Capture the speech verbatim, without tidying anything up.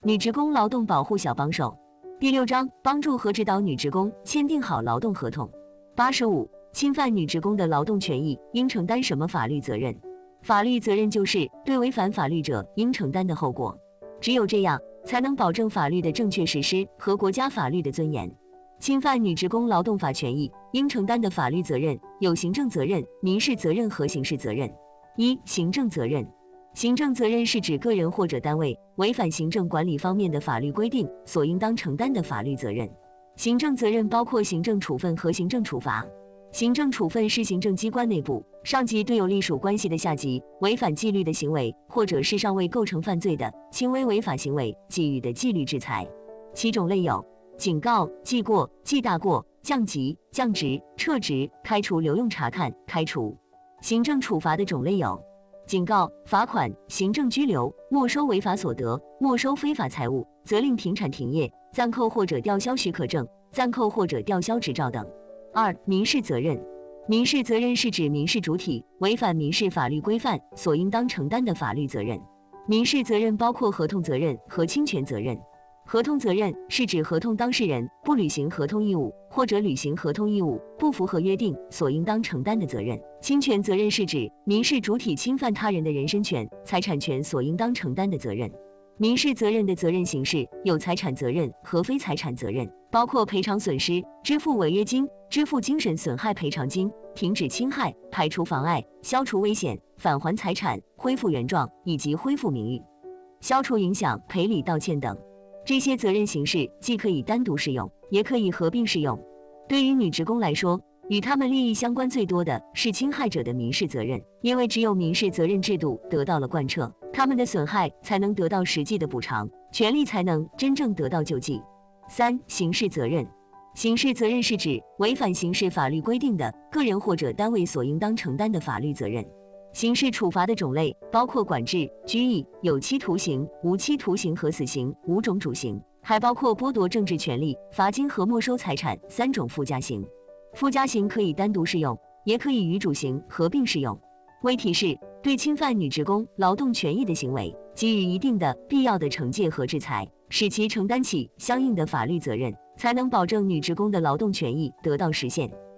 女职工劳动保护小帮手第六章，帮助和指导女职工签订好劳动合同。八十五，侵犯女职工的劳动权益应承担什么法律责任？法律责任就是对违反法律者应承担的后果，只有这样才能保证法律的正确实施和国家法律的尊严。侵犯女职工劳动法权益应承担的法律责任有行政责任、民事责任和刑事责任。一、行政责任。行政责任是指个人或者单位违反行政管理方面的法律规定所应当承担的法律责任。行政责任包括行政处分和行政处罚。行政处分是行政机关内部上级对有隶属关系的下级违反纪律的行为，或者是尚未构成犯罪的轻微违法行为给予的纪律制裁。其种类有警告、记过、记大过、降级、降职、撤职、开除留用察看、开除。行政处罚的种类有警告、罚款、行政拘留、没收违法所得、没收非法财物、责令停产停业、暂扣或者吊销许可证、暂扣或者吊销执照等。二、民事责任。民事责任是指民事主体违反民事法律规范所应当承担的法律责任。民事责任包括合同责任和侵权责任。合同责任是指合同当事人不履行合同义务或者履行合同义务不符合约定所应当承担的责任。侵权责任是指民事主体侵犯他人的人身权、财产权所应当承担的责任。民事责任的责任形式有财产责任和非财产责任，包括赔偿损失、支付违约金、支付精神损害赔偿金、停止侵害、排除妨碍、消除危险、返还财产、恢复原状以及恢复名誉、消除影响、赔礼道歉等。这些责任形式既可以单独适用，也可以合并适用。对于女职工来说，与她们利益相关最多的是侵害者的民事责任，因为只有民事责任制度得到了贯彻，她们的损害才能得到实际的补偿，权利才能真正得到救济。三、刑事责任。刑事责任是指违反刑事法律规定的个人或者单位所应当承担的法律责任。刑事处罚的种类包括管制、拘役、有期徒刑、无期徒刑和死刑五种主刑，还包括剥夺政治权利、罚金和没收财产三种附加刑。附加刑可以单独适用，也可以与主刑合并适用。为提示，对侵犯女职工劳动权益的行为给予一定的必要的惩戒和制裁，使其承担起相应的法律责任，才能保证女职工的劳动权益得到实现。